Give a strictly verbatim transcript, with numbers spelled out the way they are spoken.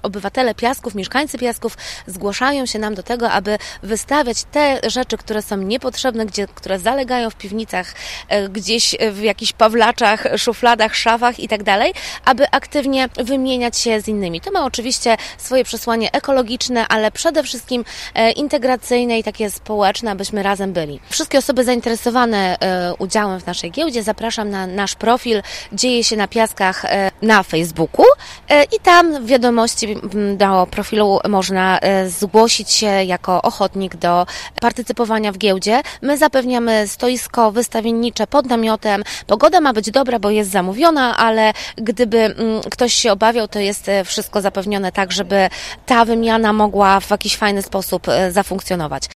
obywatele Piasków, mieszkańcy Piasków zgłaszają się nam do tego, aby wystawiać te rzeczy, które są niepotrzebne, gdzie, które zalegają w piwnicach, gdzieś w jakichś pawlaczach, szufladach, szafach i tak dalej, aby aktywnie wymieniać się z innymi. To ma oczywiście swoje przesłanie ekologiczne, ale przede wszystkim integracyjne i takie społeczne, abyśmy razem byli. Wszystkie osoby zainteresowane udziałem w naszej giełdzie zapraszam na nasz profil Dzieje się na Piaskach na Facebooku i tam w wiadomości do profilu można zgłosić się jako ochotnik do partycypowania w giełdzie. My zapewniamy stoisko wystawiennicze pod namiotem. Pogoda ma być dobra, bo jest zamówiona, ale gdyby ktoś się obawiał, to jest wszystko zapewnione tak, żeby ta wymiana mogła w jakiś fajny sposób zafunkcjonować.